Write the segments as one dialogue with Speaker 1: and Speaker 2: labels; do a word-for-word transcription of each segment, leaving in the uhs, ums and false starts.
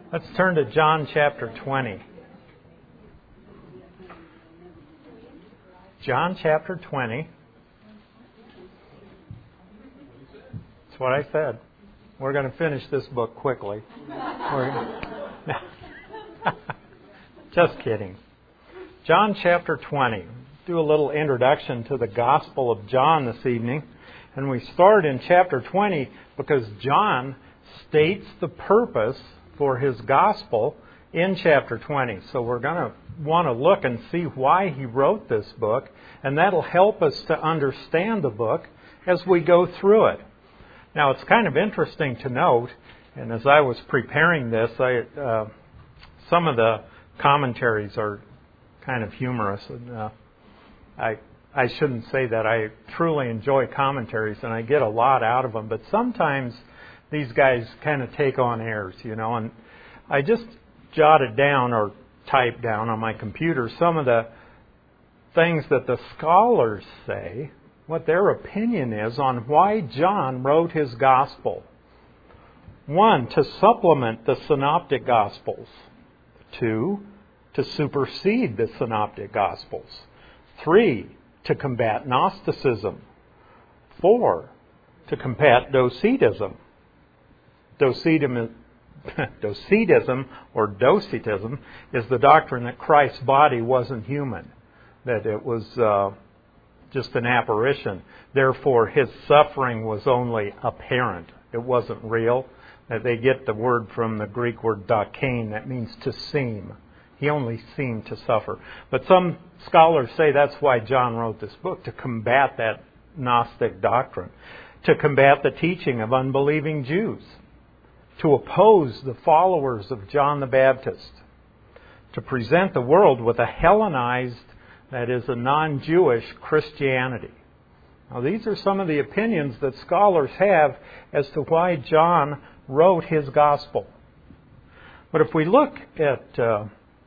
Speaker 1: Let's turn to John chapter twenty. John chapter twenty. That's what I said. We're going to finish this book quickly. We're... Just kidding. John chapter twenty. Do a little introduction to the Gospel of John this evening. And we start in chapter twenty because John states the purpose for his Gospel in chapter twenty. So we're going to want to look and see why he wrote this book. And that'll help us to understand the book as we go through it. Now, it's kind of interesting to note, and as I was preparing this, I, uh, some of the commentaries are kind of humorous. And uh, I I shouldn't say that. I truly enjoy commentaries, and I get a lot out of them. But sometimes these guys kind of take on airs, you know. And I just jotted down or typed down on my computer some of the things that the scholars say, what their opinion is on why John wrote his Gospel. One, to supplement the Synoptic Gospels. Two, to supersede the Synoptic Gospels. Three, to combat Gnosticism. Four, to combat Docetism. Docetism, Docetism or Docetism is the doctrine that Christ's body wasn't human, that it was uh, just an apparition. Therefore, his suffering was only apparent. It wasn't real. That they get the word from the Greek word dokein, that means to seem. He only seemed to suffer. But some scholars say that's why John wrote this book, to combat that Gnostic doctrine, to combat the teaching of unbelieving Jews, to oppose the followers of John the Baptist, to present the world with a Hellenized, that is, a non-Jewish Christianity. Now, these are some of the opinions that scholars have as to why John wrote his Gospel. But if we look at uh,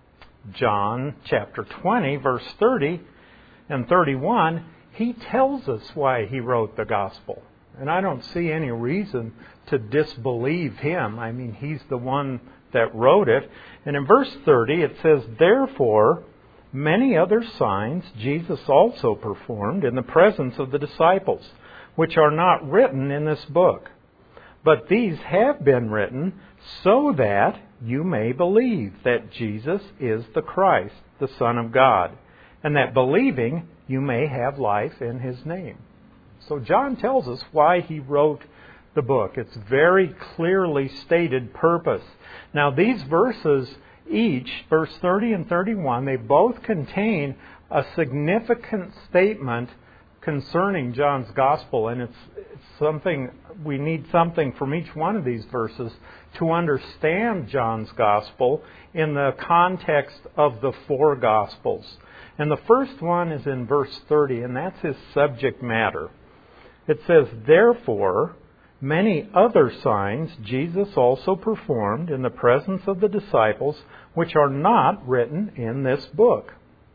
Speaker 1: John chapter twenty, verse thirty and thirty-one, he tells us why he wrote the Gospel. And I don't see any reason to disbelieve him. I mean, he's the one that wrote it. And in verse thirty, it says, "Therefore, many other signs Jesus also performed in the presence of the disciples, which are not written in this book. But these have been written so that you may believe that Jesus is the Christ, the Son of God, and that believing you may have life in His name." So John tells us why he wrote the book. It's very clearly stated purpose. Now, these verses each, verse thirty and thirty-one, they both contain a significant statement concerning John's Gospel, and it's, it's something, we need something from each one of these verses to understand John's Gospel in the context of the four Gospels. And the first one is in verse thirty, and that's his subject matter. It says, "Therefore, many other signs Jesus also performed in the presence of the disciples, which are not written in this book."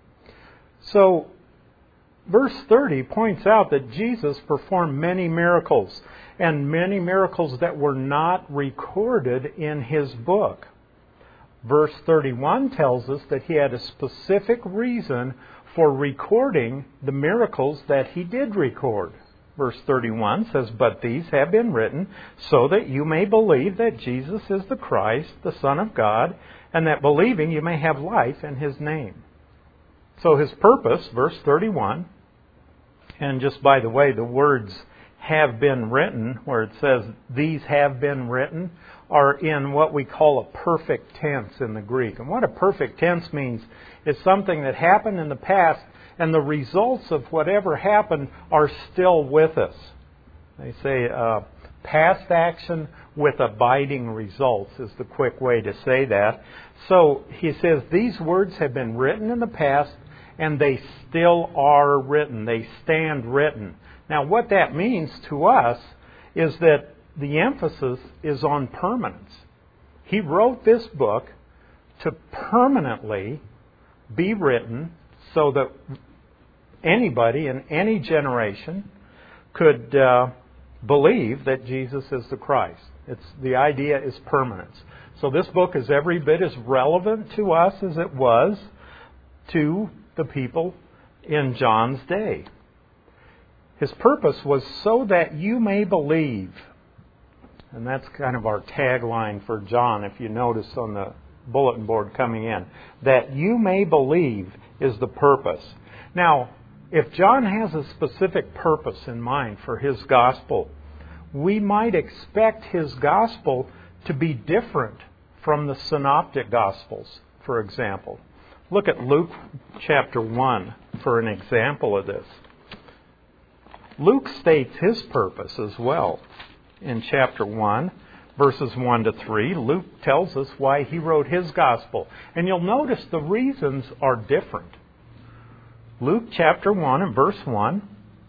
Speaker 1: So, verse thirty points out that Jesus performed many miracles, and many miracles that were not recorded in his book. Verse thirty-one tells us that he had a specific reason for recording the miracles that he did record. Verse thirty-one says, "But these have been written so that you may believe that Jesus is the Christ, the Son of God, and that believing you may have life in His name." So his purpose, verse thirty-one, and just by the way, the words "have been written," where it says "these have been written," are in what we call a perfect tense in the Greek. And what a perfect tense means is something that happened in the past, and the results of whatever happened are still with us. They say uh, past action with abiding results is the quick way to say that. So he says these words have been written in the past, and they still are written. They stand written. Now, what that means to us is that the emphasis is on permanence. He wrote this book to permanently be written so that anybody in any generation could uh, believe that Jesus is the Christ. It's the idea is permanence. So this book is every bit as relevant to us as it was to the people in John's day. His purpose was so that you may believe. And that's kind of our tagline for John, if you notice on the bulletin board coming in. That you may believe is the purpose. Now, if John has a specific purpose in mind for his gospel, we might expect his gospel to be different from the synoptic gospels, for example. Look at Luke chapter one for an example of this. Luke states his purpose as well. In chapter one, verses one to three, Luke tells us why he wrote his gospel. And you'll notice the reasons are different. Luke chapter one and verse one,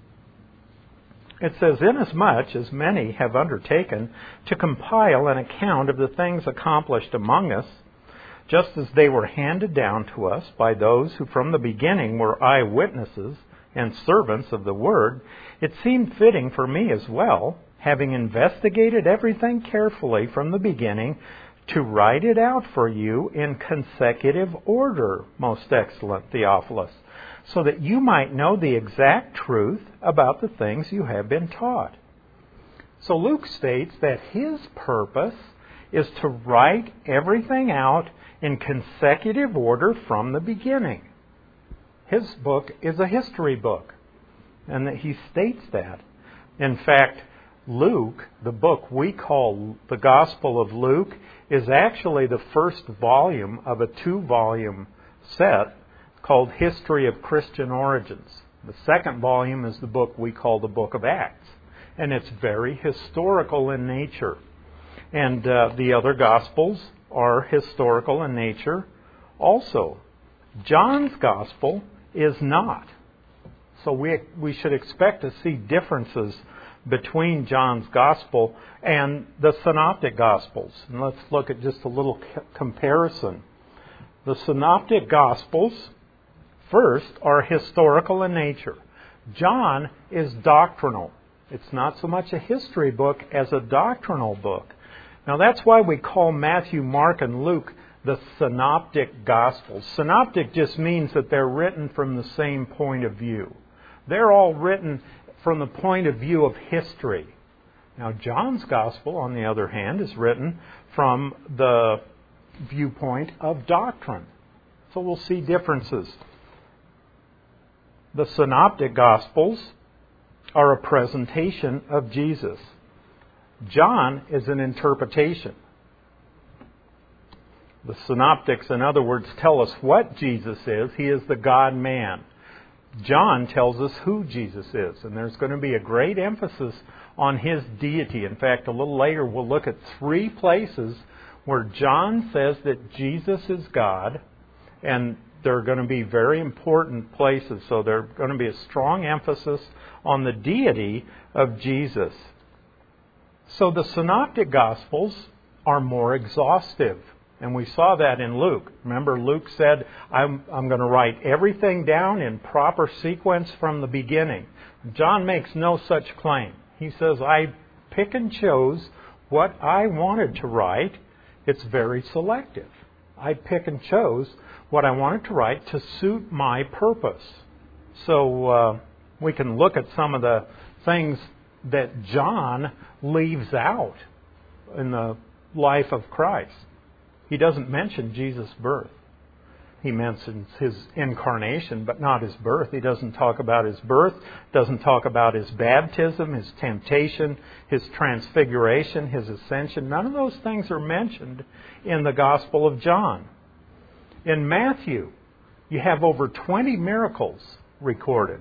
Speaker 1: it says, "Inasmuch as many have undertaken to compile an account of the things accomplished among us, just as they were handed down to us by those who from the beginning were eyewitnesses and servants of the word, it seemed fitting for me as well, having investigated everything carefully from the beginning, to write it out for you in consecutive order, most excellent Theophilus, so that you might know the exact truth about the things you have been taught." So Luke states that his purpose is to write everything out in consecutive order from the beginning. His book is a history book, and that he states that. In fact, Luke, the book we call the Gospel of Luke, is actually the first volume of a two-volume set called History of Christian Origins. The second volume is the book we call the Book of Acts, and it's very historical in nature. And uh, the other Gospels are historical in nature also. John's Gospel is not. So we we should expect to see differences between John's Gospel and the Synoptic Gospels. And let's look at just a little comparison. The Synoptic Gospels, first, are historical in nature. John is doctrinal. It's not so much a history book as a doctrinal book. Now that's why we call Matthew, Mark, and Luke the Synoptic Gospels. Synoptic just means that they're written from the same point of view. They're all written from the point of view of history. Now John's Gospel, on the other hand, is written from the viewpoint of doctrine. So we'll see differences. The Synoptic Gospels are a presentation of Jesus. John is an interpretation. The Synoptics, in other words, tell us what Jesus is. He is the God-man. John tells us who Jesus is, and there's going to be a great emphasis on His deity. In fact, a little later we'll look at three places where John says that Jesus is God, and they're going to be very important places. So there's going to be a strong emphasis on the deity of Jesus. So the Synoptic Gospels are more exhaustive. And we saw that in Luke. Remember, Luke said, I'm, I'm going to write everything down in proper sequence from the beginning. John makes no such claim. He says, I pick and chose what I wanted to write. It's very selective. I pick and chose what I wanted to write to suit my purpose. So uh, we can look at some of the things that John leaves out in the life of Christ. He doesn't mention Jesus' birth. He mentions His incarnation, but not His birth. He doesn't talk about His birth, doesn't talk about His baptism, His temptation, His transfiguration, His ascension. None of those things are mentioned in the Gospel of John. In Matthew, you have over twenty miracles recorded.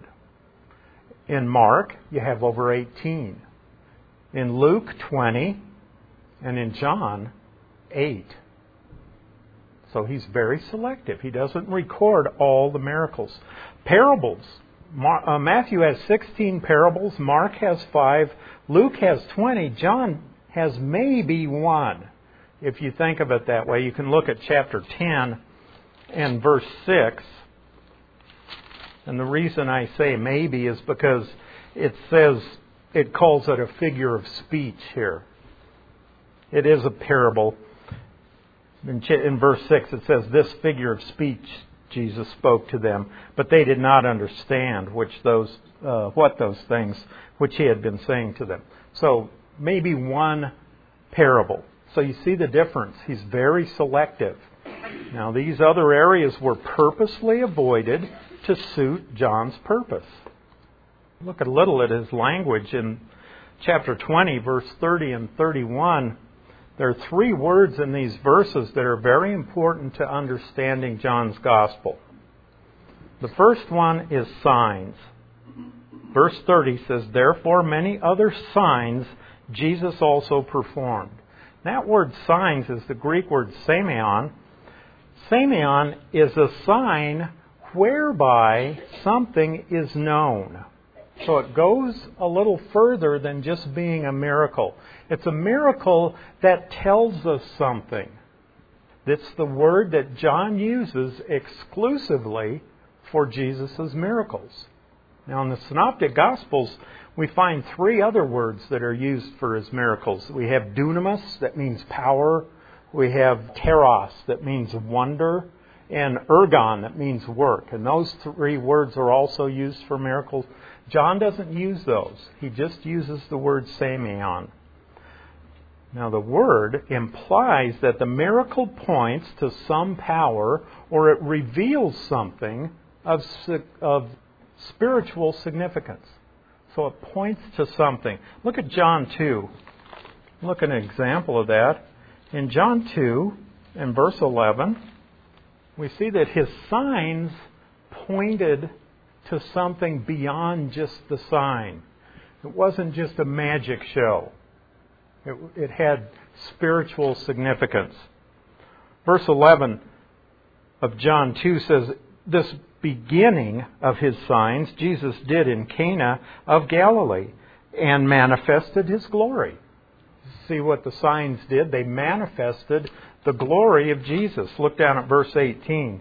Speaker 1: In Mark, you have over eighteen. In Luke, twenty. And in John, eight. So he's very selective. He doesn't record all the miracles. Parables. Mar- uh, Matthew has sixteen parables. Mark has five. Luke has twenty. John has maybe one. If you think of it that way, you can look at chapter ten and verse six. And the reason I say maybe is because it says, it calls it a figure of speech here. It is a parable. In, in verse six it says, this figure of speech Jesus spoke to them, but they did not understand which those, uh, what those things which he had been saying to them. So maybe one parable. So you see the difference. He's very selective. Now these other areas were purposely avoided to suit John's purpose. Look a little at his language in chapter twenty, verse thirty and thirty-one. There are three words in these verses that are very important to understanding John's gospel. The first one is signs. Verse thirty says, therefore many other signs Jesus also performed. That word signs is the Greek word semeion. Semeion is a sign whereby something is known. So it goes a little further than just being a miracle. It's a miracle that tells us something. It's the word that John uses exclusively for Jesus' miracles. Now in the Synoptic Gospels, we find three other words that are used for his miracles. We have dunamis, that means power. We have teros, that means wonder. And ergon, that means work. And those three words are also used for miracles. John doesn't use those. He just uses the word semeion. Now the word implies that the miracle points to some power or it reveals something of, of spiritual significance. So it points to something. Look at John two. Look at an example of that. In John two, in verse eleven, we see that his signs pointed to something beyond just the sign. It wasn't just a magic show. It, it had spiritual significance. Verse eleven of John two says, this beginning of his signs Jesus did in Cana of Galilee and manifested his glory. See what the signs did? They manifested the glory of Jesus. Look down at verse eighteen.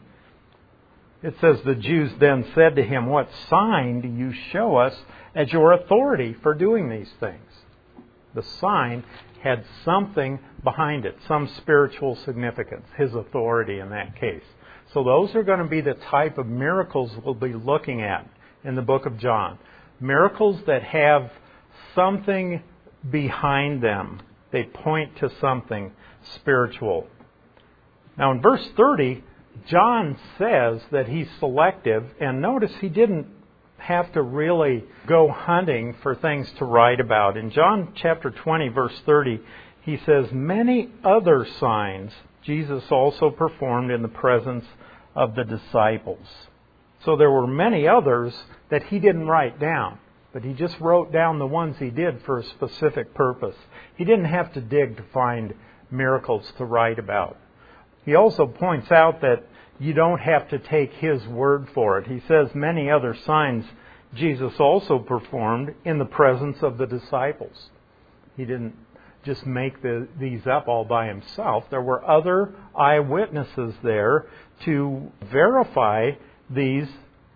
Speaker 1: It says, the Jews then said to him, what sign do you show us as your authority for doing these things? The sign had something behind it, some spiritual significance, his authority in that case. So those are going to be the type of miracles we'll be looking at in the book of John. Miracles that have something behind them. They point to something spiritual. Now in verse thirty, John says that he's selective, and notice he didn't have to really go hunting for things to write about. In John chapter twenty, verse thirty, he says, many other signs Jesus also performed in the presence of the disciples. So there were many others that he didn't write down, but he just wrote down the ones he did for a specific purpose. He didn't have to dig to find miracles to write about. He also points out that you don't have to take his word for it. He says many other signs Jesus also performed in the presence of the disciples. He didn't just make the, these up all by himself. There were other eyewitnesses there to verify these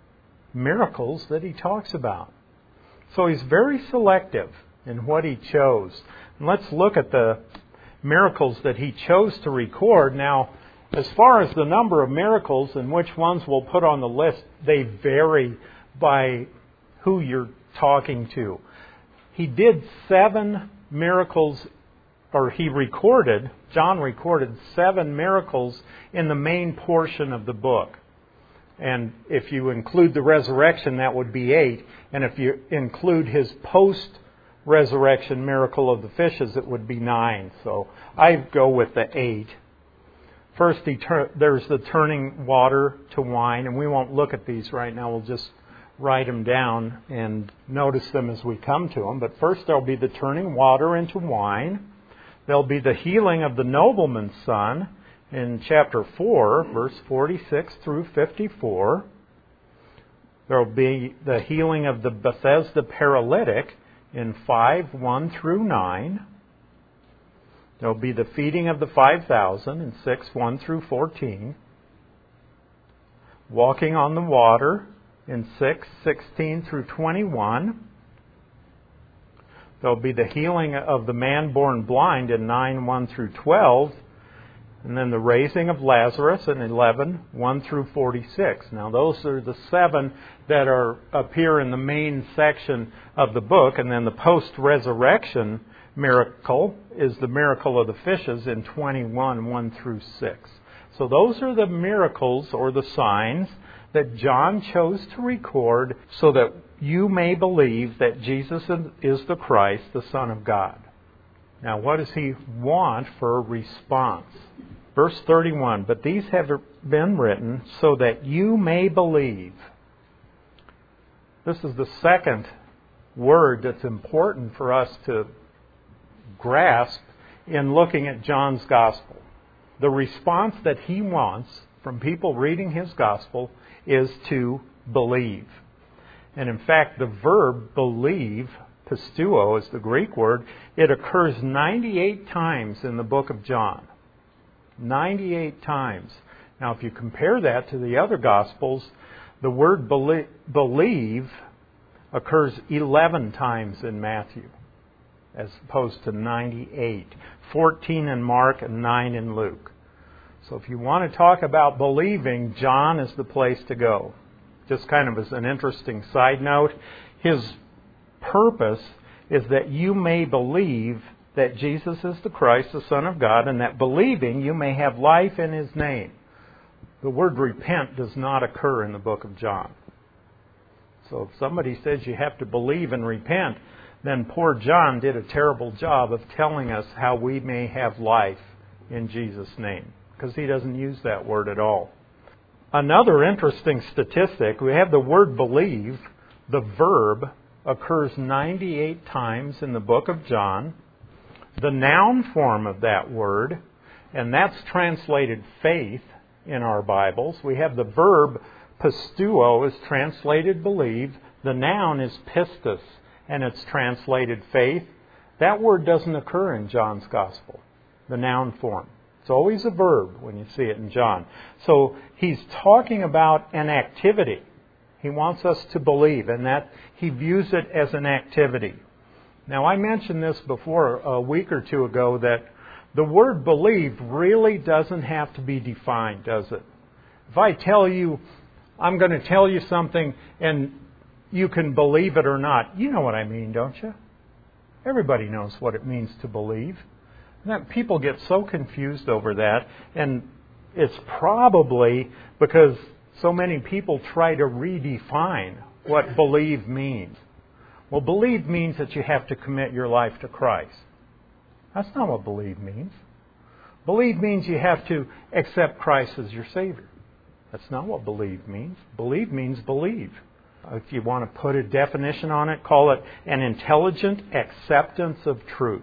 Speaker 1: miracles that he talks about. So he's very selective in what he chose. And let's look at the miracles that he chose to record. Now, as far as the number of miracles and which ones we'll put on the list, they vary by who you're talking to. He did seven miracles, or he recorded, John recorded seven miracles in the main portion of the book. And if you include the resurrection, that would be eight. And if you include his post-resurrection miracle of the fishes, it would be nine. So I go with the eight. First, he tur- there's the turning water to wine, and we won't look at these right now. We'll just write them down and notice them as we come to them. But first, there'll be the turning water into wine. There'll be the healing of the nobleman's son in chapter four, verse forty-six through fifty-four. There'll be the healing of the Bethesda paralytic in five, one through nine. There'll be the feeding of the five thousand in six, one through fourteen. Walking on the water in six, sixteen through twenty-one. There'll be the healing of the man born blind in nine, one through twelve. And then the raising of Lazarus in eleven, one through forty-six. Now those are the seven that are appear in the main section of the book. And then the post-resurrection miracle is the miracle of the fishes in twenty-one, one through six. So those are the miracles or the signs that John chose to record so that you may believe that Jesus is the Christ, the Son of God. Now, what does he want for a response? Verse thirty-one, but these have been written so that you may believe. This is the second word that's important for us to grasp in looking at John's Gospel. The response that he wants from people reading his Gospel is to believe. And in fact, the verb believe, pisteuo is the Greek word, it occurs ninety-eight times in the book of John. ninety-eight times. Now, if you compare that to the other Gospels, the word believe occurs eleven times in Matthew, as opposed to ninety-eight. fourteen in Mark and nine in Luke. So if you want to talk about believing, John is the place to go. Just kind of as an interesting side note, his purpose is that you may believe that Jesus is the Christ, the Son of God, and that believing you may have life in His name. The word repent does not occur in the book of John. So if somebody says you have to believe and repent, then poor John did a terrible job of telling us how we may have life in Jesus' name, because he doesn't use that word at all. Another interesting statistic, we have the word believe, the verb, occurs ninety-eight times in the book of John. The noun form of that word, and that's translated faith in our Bibles. We have the verb pisteuo is translated believe. The noun is pistis, and it's translated faith. That word doesn't occur in John's Gospel, the noun form. It's always a verb when you see it in John. So he's talking about an activity. He wants us to believe, and that he views it as an activity. Now, I mentioned this before a week or two ago, that the word believe really doesn't have to be defined, does it? If I tell you, I'm going to tell you something, and you can believe it or not, you know what I mean, don't you? Everybody knows what it means to believe. That people get so confused over that, and it's probably because so many people try to redefine what believe means. Well, believe means that you have to commit your life to Christ. That's not what believe means. Believe means you have to accept Christ as your Savior. That's not what believe means. Believe means believe. If you want to put a definition on it, call it an intelligent acceptance of truth.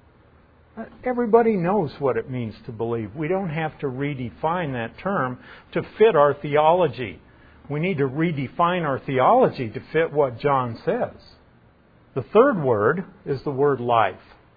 Speaker 1: Everybody knows what it means to believe. We don't have to redefine that term to fit our theology. We need to redefine our theology to fit what John says. The third word is the word life.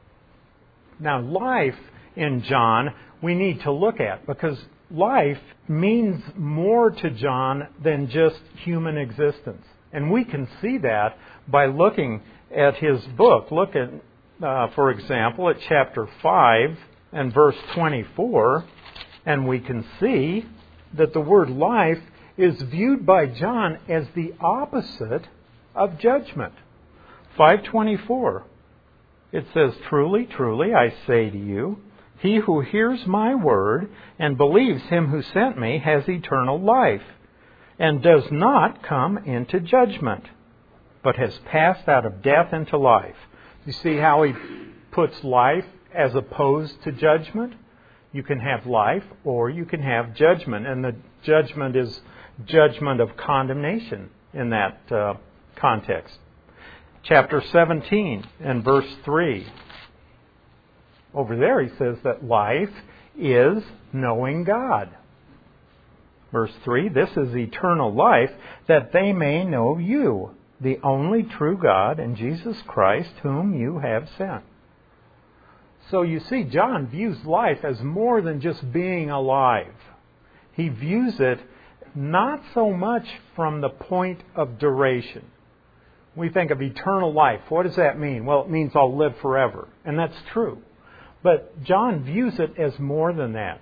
Speaker 1: Now, life in John we need to look at, because life means more to John than just human existence. And we can see that by looking at his book. Look at Uh, for example, at chapter five and verse twenty-four, and we can see that the word life is viewed by John as the opposite of judgment. five twenty-four, it says, "Truly, truly, I say to you, he who hears my word and believes him who sent me has eternal life, and does not come into judgment, but has passed out of death into life." You see how he puts life as opposed to judgment? You can have life or you can have judgment. And the judgment is judgment of condemnation in that uh, context. Chapter seventeen and verse three. Over there he says that life is knowing God. Verse three, "This is eternal life, that they may know you, the only true God, and Jesus Christ, whom you have sent." So you see, John views life as more than just being alive. He views it not so much from the point of duration. We think of eternal life. What does that mean? Well, it means I'll live forever. And that's true. But John views it as more than that.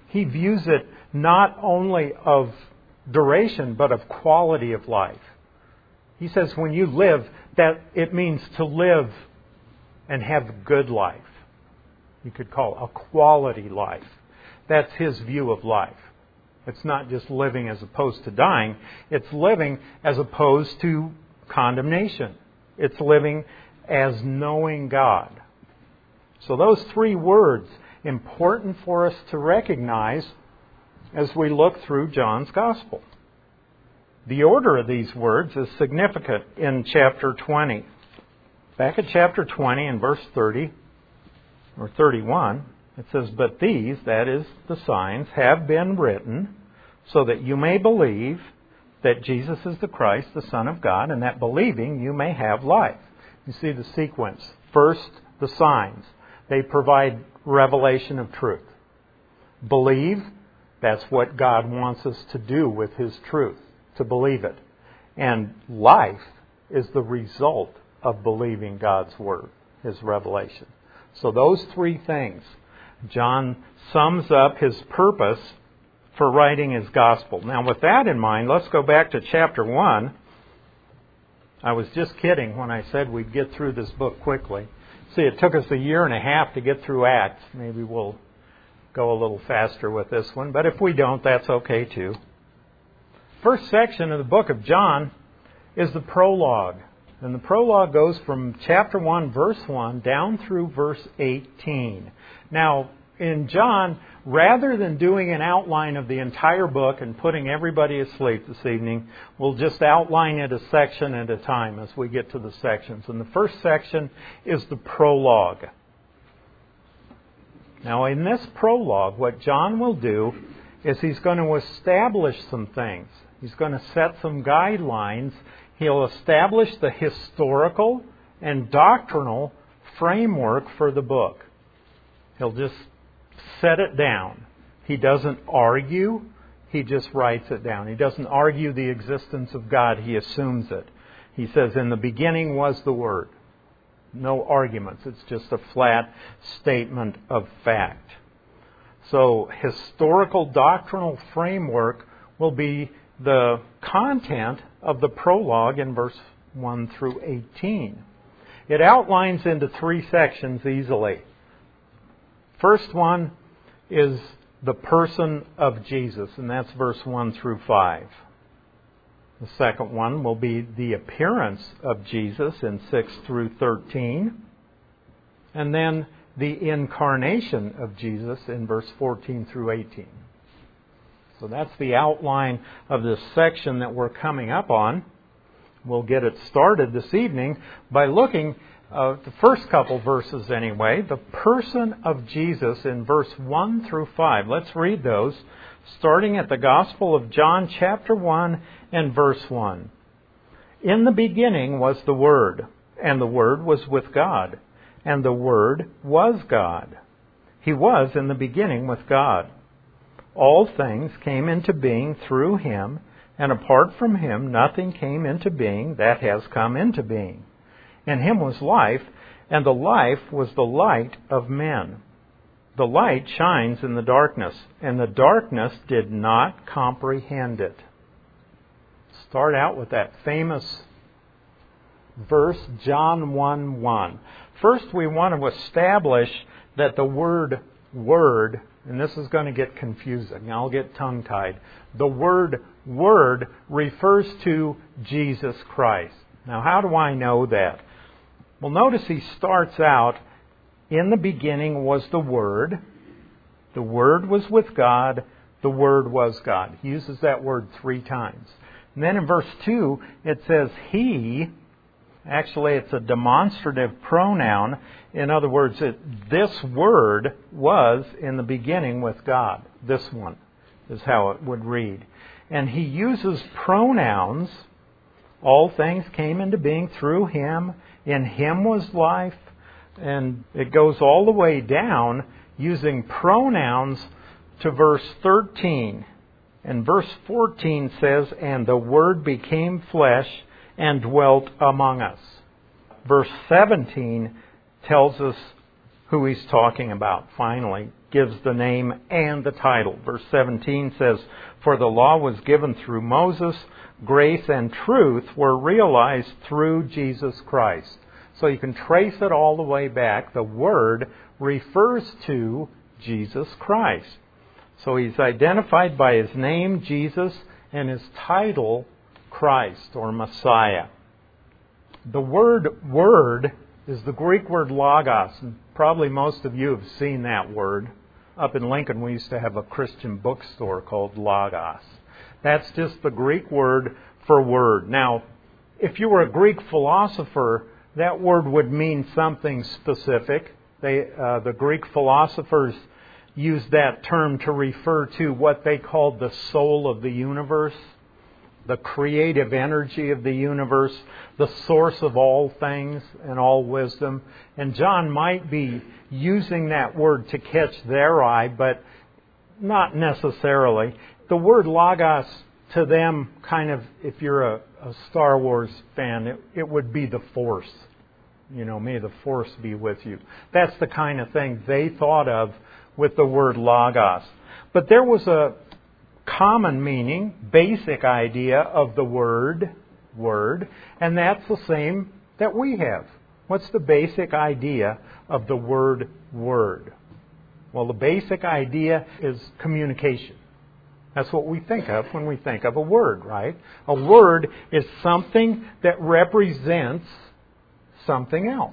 Speaker 1: He views it not only of duration, but of quality of life. He says when you live, that it means to live and have good life. You could call it a quality life. That's his view of life. It's not just living as opposed to dying. It's living as opposed to condemnation. It's living as knowing God. So those three words, important for us to recognize as we look through John's Gospel. The order of these words is significant in chapter twenty. Back at chapter twenty in verse thirty, or thirty-one, it says, "But these," that is, the signs, "have been written so that you may believe that Jesus is the Christ, the Son of God, and that believing you may have life." You see the sequence. First, the signs. They provide revelation of truth. Believe, that's what God wants us to do with His truth, to believe it. And life is the result of believing God's Word, His revelation. So those three things, John sums up his purpose for writing his Gospel. Now with that in mind, let's go back to chapter one. I was just kidding when I said we'd get through this book quickly. See, it took us a year and a half to get through Acts. Maybe we'll go a little faster with this one, but if we don't, that's okay too. First section of the book of John is the prologue. And the prologue goes from chapter one, verse one, down through verse eighteen. Now, in John, rather than doing an outline of the entire book and putting everybody asleep this evening, we'll just outline it a section at a time as we get to the sections. And the first section is the prologue. Now, in this prologue, what John will do is he's going to establish some things. He's going to set some guidelines. He'll establish the historical and doctrinal framework for the book. He'll just set it down. He doesn't argue. He just writes it down. He doesn't argue the existence of God. He assumes it. He says, "In the beginning was the Word." No arguments. It's just a flat statement of fact. So, historical doctrinal framework will be the content of the prologue in verse one through eighteen. It outlines into three sections easily. First one is the person of Jesus, and that's verse one through five. The second one will be the appearance of Jesus in six through thirteen. And then the incarnation of Jesus in verse fourteen through eighteen. So that's the outline of this section that we're coming up on. We'll get it started this evening by looking Uh, the first couple verses anyway, the person of Jesus in verse one through five. Let's read those, starting at the Gospel of John chapter one and verse one. "In the beginning was the Word, and the Word was with God, and the Word was God. He was in the beginning with God. All things came into being through Him, and apart from Him nothing came into being that has come into being. In Him was life, and the life was the light of men. The light shines in the darkness, and the darkness did not comprehend it." Start out with that famous verse, John one one. First, we want to establish that the word Word, and this is going to get confusing. I'll get tongue-tied. The word Word refers to Jesus Christ. Now, how do I know that? Well, notice he starts out, "In the beginning was the Word. The Word was with God. The Word was God." He uses that word three times. And then in verse two, it says He. Actually, it's a demonstrative pronoun. In other words, it, this Word was in the beginning with God. This one is how it would read. And he uses pronouns. All things came into being through Him. In Him was life. And it goes all the way down using pronouns to verse thirteen. And verse fourteen says, "And the Word became flesh and dwelt among us." Verse seventeen tells us who he's talking about. Finally, gives the name and the title. Verse seventeen says, "For the law was given through Moses, grace and truth were realized through Jesus Christ." So you can trace it all the way back. The Word refers to Jesus Christ. So he's identified by his name, Jesus, and his title, Christ or Messiah. The word word is the Greek word logos, and probably most of you have seen that word. Up in Lincoln, we used to have a Christian bookstore called Logos. That's just the Greek word for word. Now, if you were a Greek philosopher, that word would mean something specific. They, uh, the Greek philosophers used that term to refer to what they called the soul of the universe, the creative energy of the universe, the source of all things and all wisdom. And John might be using that word to catch their eye, but not necessarily. The word logos to them, kind of, if you're a, a Star Wars fan, it, it would be the Force. You know, may the Force be with you. That's the kind of thing they thought of with the word logos. But there was a common meaning, basic idea of the word, word, and that's the same that we have. What's the basic idea of the word, word? Well, the basic idea is communication. That's what we think of when we think of a word, right? A word is something that represents something else.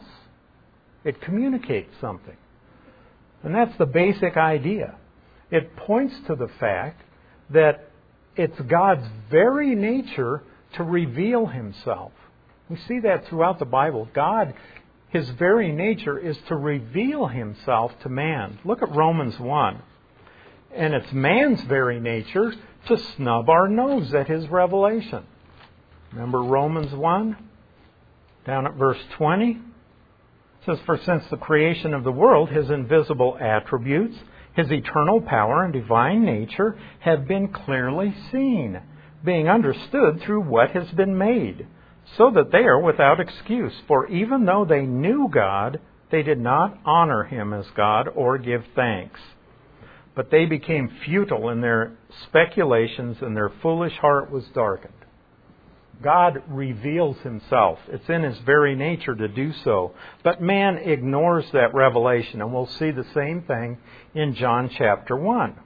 Speaker 1: It communicates something. And that's the basic idea. It points to the fact that it's God's very nature to reveal Himself. We see that throughout the Bible. God, His very nature is to reveal Himself to man. Look at Romans one. And it's man's very nature to snub our nose at His revelation. Remember Romans one? Down at verse twenty. It says, "For since the creation of the world, His invisible attributes, His eternal power and divine nature have been clearly seen, being understood through what has been made, so that they are without excuse. For even though they knew God, they did not honor Him as God or give thanks. But they became futile in their speculations, and their foolish heart was darkened." God reveals Himself. It's in His very nature to do so. But man ignores that revelation, and we'll see the same thing in John chapter one.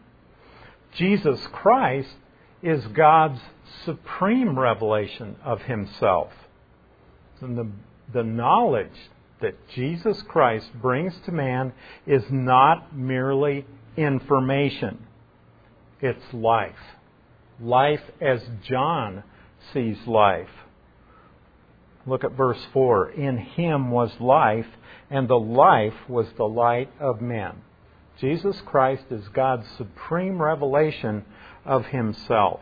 Speaker 1: Jesus Christ is God's supreme revelation of Himself. And the, the knowledge that Jesus Christ brings to man is not merely information. It's life. Life as John sees life. Look at verse four. "In Him was life, and the life was the light of men." Jesus Christ is God's supreme revelation of Himself.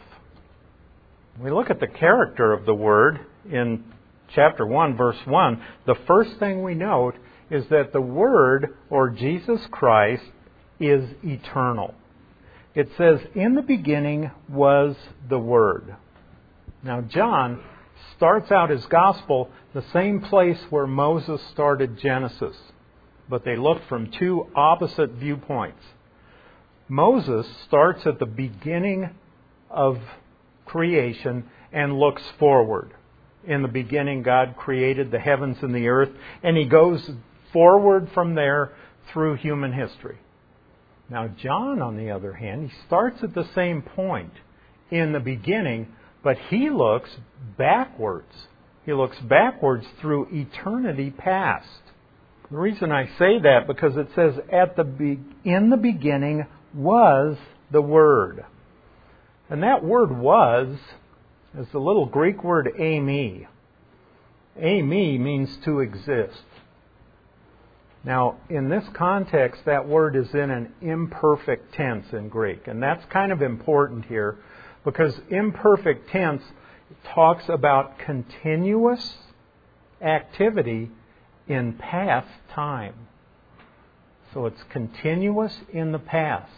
Speaker 1: We look at the character of the Word in chapter one, verse one. The first thing we note is that the Word, or Jesus Christ, is eternal. It says, "In the beginning was the Word." Now, John starts out his gospel the same place where Moses started Genesis, but they look from two opposite viewpoints. Moses starts at the beginning of creation and looks forward. In the beginning, God created the heavens and the earth, and he goes forward from there through human history. Now, John, on the other hand, he starts at the same point, in the beginning, but he looks backwards. He looks backwards through eternity past. The reason I say that, because it says, "At the be- in the beginning was the Word." And that word "was" is the little Greek word "eimi." "Eimi" means to exist. Now, in this context, that word is in an imperfect tense in Greek. And that's kind of important here, because imperfect tense talks about continuous activity in past time. So it's continuous in the past.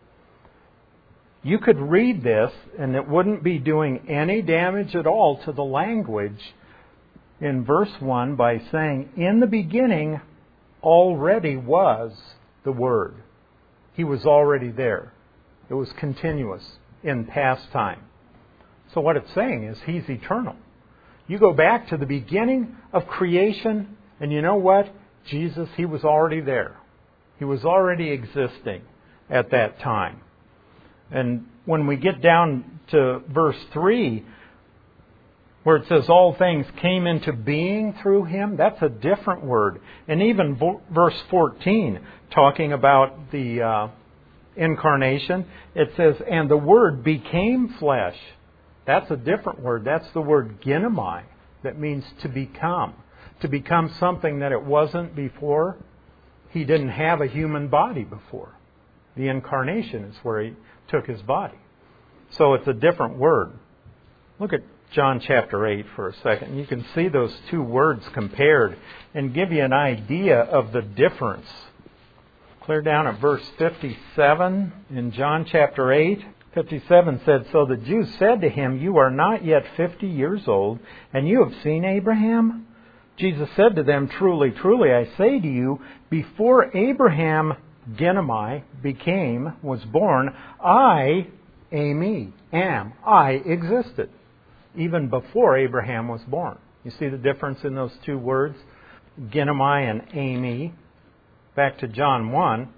Speaker 1: You could read this, and it wouldn't be doing any damage at all to the language in verse one by saying, "In the beginning already was the Word. He was already there. It was continuous in past time. So what it's saying is He's eternal. You go back to the beginning of creation, and you know what? Jesus, He was already there. He was already existing at that time. And when we get down to verse three, where it says all things came into being through Him, that's a different word. And even vo- verse fourteen, talking about the uh, incarnation, it says, and the Word became flesh. That's a different word. That's the word ginomai, that means to become. To become something that it wasn't before. He didn't have a human body before. The incarnation is where He took His body. So it's a different word. Look at John chapter eight for a second. You can see those two words compared and give you an idea of the difference. Clear down at verse fifty-seven in John chapter eight. fifty-seven said, so the Jews said to Him, you are not yet fifty years old, and you have seen Abraham? Jesus said to them, truly, truly, I say to you, before Abraham, ginomai, became, was born, I, Ami, am, I existed, even before Abraham was born. You see the difference in those two words? Ginomai and Ami. Back to John one.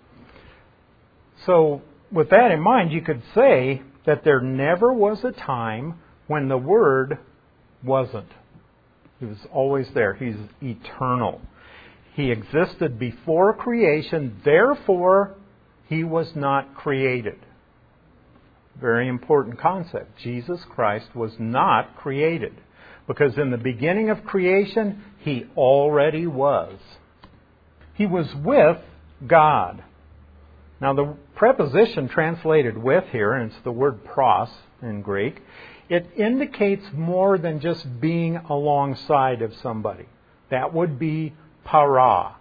Speaker 1: So, with that in mind, you could say that there never was a time when the Word wasn't. He was always there. He's eternal. He existed before creation, therefore He was not created. Very important concept. Jesus Christ was not created, because in the beginning of creation, He already was. He was with God. Now the preposition translated with here, and it's the word pros in Greek, it indicates more than just being alongside of somebody. That would be para,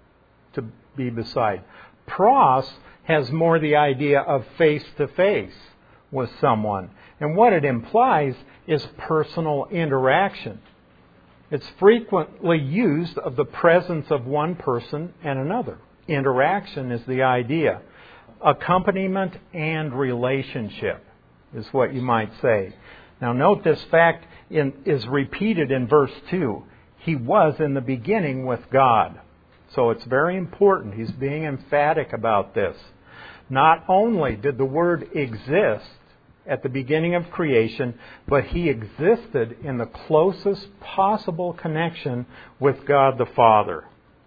Speaker 1: to be beside. Pros has more the idea of face-to-face with someone. And what it implies is personal interaction. It's frequently used of the presence of one person and another. Interaction is the idea. Accompaniment and relationship is what you might say. Now note this fact in, is repeated in verse two. He was in the beginning with God. So it's very important. He's being emphatic about this. Not only did the Word exist at the beginning of creation, but He existed in the closest possible connection with God the Father.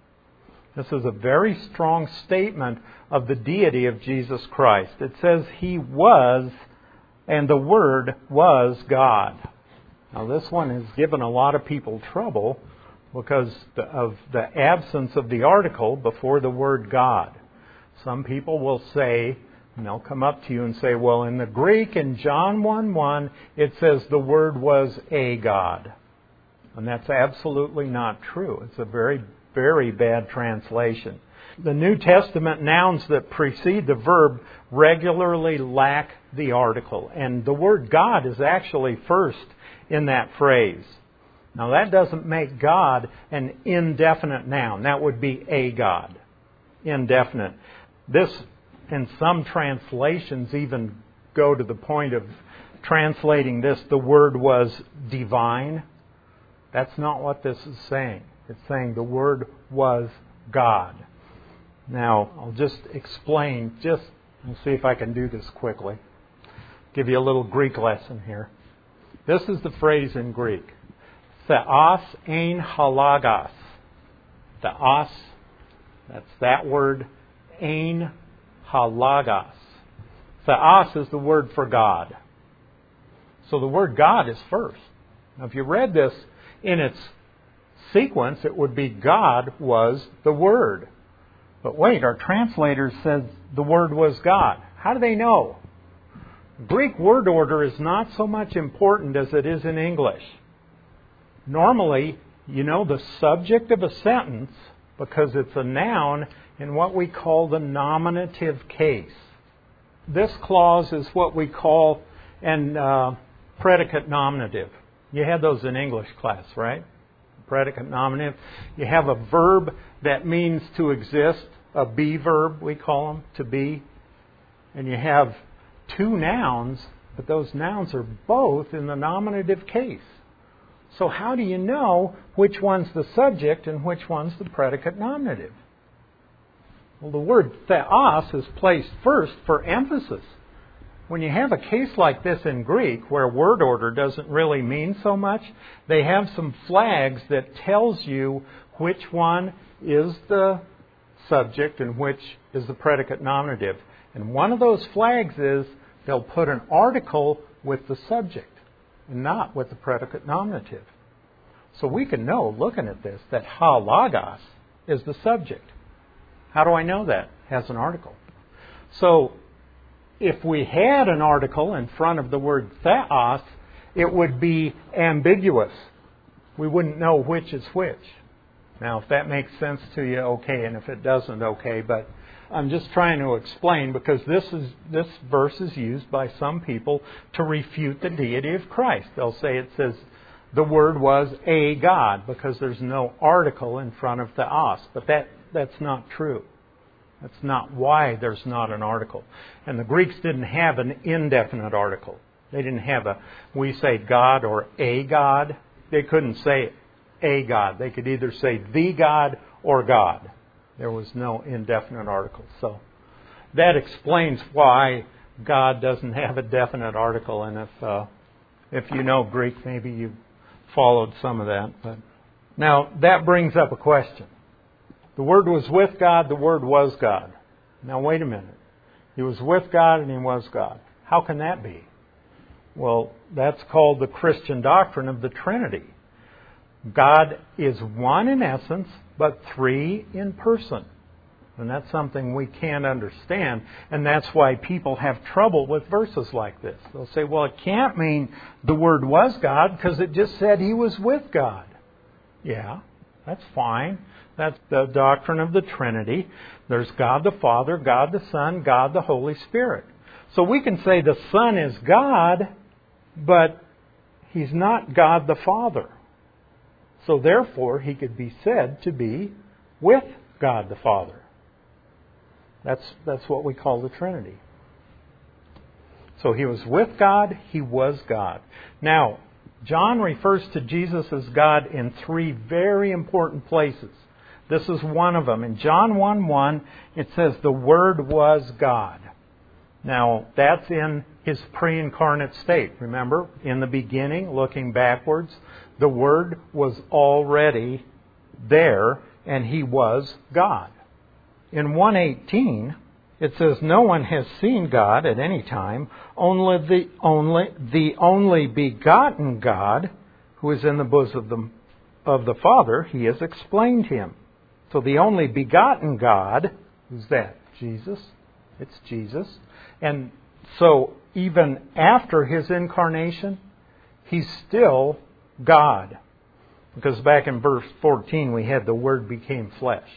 Speaker 1: This is a very strong statement of the deity of Jesus Christ. It says He was, and the Word was God. Now this one has given a lot of people trouble because of the absence of the article before the word God. Some people will say, and they'll come up to you and say, well, in the Greek, in John one one, it says the Word was a God. And that's absolutely not true. It's a very, very bad translation. The New Testament nouns that precede the verb regularly lack the article. And the word God is actually first in that phrase. Now that doesn't make God an indefinite noun. That would be a God. Indefinite. This, in some translations, even go to the point of translating this, the word was divine. That's not what this is saying. It's saying the Word was God. Now, I'll just explain, just, I'll see if I can do this quickly. Give you a little Greek lesson here. This is the phrase in Greek. Theos ein halagos. Theos, that's that word, ein halagos. Theos is the word for God. So the word God is first. Now, if you read this in its sequence, it would be God was the Word. But wait, our translator says the Word was God. How do they know? Greek word order is not so much important as it is in English. Normally, you know the subject of a sentence because it's a noun in what we call the nominative case. This clause is what we call an uh, predicate nominative. You had those in English class, right? predicate nominative. You have a verb that means to exist, a be verb, we call them, to be. And you have two nouns, but those nouns are both in the nominative case. So how do you know which one's the subject and which one's the predicate nominative? Well, the word theos is placed first for emphasis. When you have a case like this in Greek, where word order doesn't really mean so much, they have some flags that tells you which one is the subject and which is the predicate nominative. And one of those flags is they'll put an article with the subject and not with the predicate nominative. So we can know, looking at this, that ha logos is the subject. How do I know that? It has an article. So if we had an article in front of the word theos, it would be ambiguous. We wouldn't know which is which. Now, if that makes sense to you, okay, and if it doesn't, okay. But I'm just trying to explain, because this is this verse is used by some people to refute the deity of Christ. They'll say it says the Word was a God, because there's no article in front of theos. But that that's not true. That's not why there's not an article. And the Greeks didn't have an indefinite article. They didn't have a, we say God or a God. They couldn't say a God. They could either say the God or God. There was no indefinite article. So that explains why God doesn't have a definite article. And if uh, if you know Greek, maybe you followed some of that. But now that brings up a question. The Word was with God, the Word was God. Now wait a minute. He was with God and He was God. How can that be? Well, that's called the Christian doctrine of the Trinity. God is one in essence, but three in person. And that's something we can't understand. And that's why people have trouble with verses like this. They'll say, well, it can't mean the Word was God because it just said He was with God. Yeah, that's fine. That's the doctrine of the Trinity. There's God the Father, God the Son, God the Holy Spirit. So we can say the Son is God, but He's not God the Father. So therefore, He could be said to be with God the Father. That's, that's what we call the Trinity. So He was with God, He was God. Now, John refers to Jesus as God in three very important places. This is one of them. In John one one, it says the Word was God. Now, that's in His pre-incarnate state. Remember, in the beginning, looking backwards, the Word was already there, and He was God. In one eighteen, it says, no one has seen God at any time, only the only, the only begotten God, who is in the bosom of the, of the Father, He has explained Him. So the only begotten God, who's that? Jesus. It's Jesus. And so even after His incarnation, He's still God. Because back in verse fourteen we had the Word became flesh.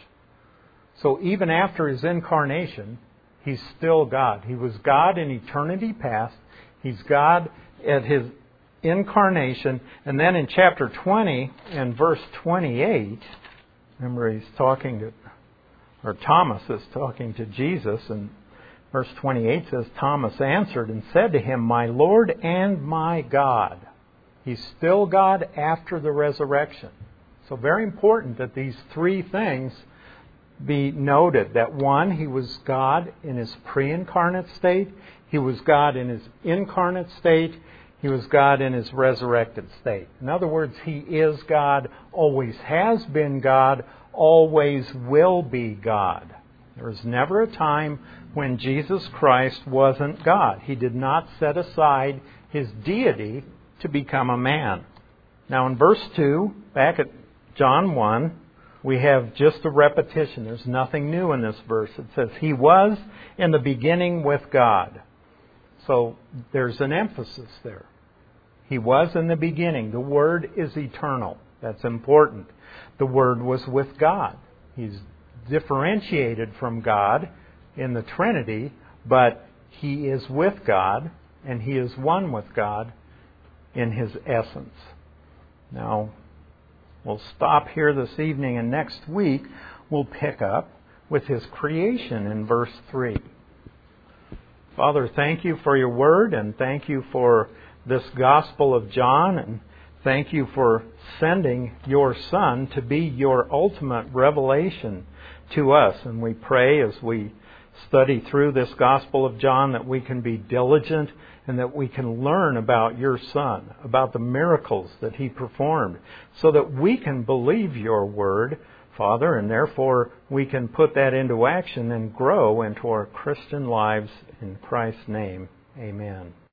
Speaker 1: So even after His incarnation, He's still God. He was God in eternity past. He's God at His incarnation. And then in chapter twenty and verse twenty-eight, remember He's talking to, or Thomas is talking to Jesus, and verse twenty-eight says, Thomas answered and said to Him, my Lord and my God. He's still God after the resurrection. So very important that these three things be noted. That one, He was God in His pre-incarnate state. He was God in His incarnate state. He was God in His resurrected state. In other words, He is God, always has been God, always will be God. There was never a time when Jesus Christ wasn't God. He did not set aside His deity to become a man. Now in verse two, back at John one, we have just a repetition. There's nothing new in this verse. It says, He was in the beginning with God. So there's an emphasis there. He was in the beginning. The Word is eternal. That's important. The Word was with God. He's differentiated from God in the Trinity, but He is with God, and He is one with God in His essence. Now, We'll stop here this evening, and next week we'll pick up with His creation in verse three. Father, thank You for Your Word, and thank You for this Gospel of John, and thank You for sending Your Son to be Your ultimate revelation to us. And we pray as we study through this Gospel of John that we can be diligent and that we can learn about Your Son, about the miracles that He performed, so that we can believe Your Word, Father, and therefore we can put that into action and grow into our Christian lives in Christ's name. Amen.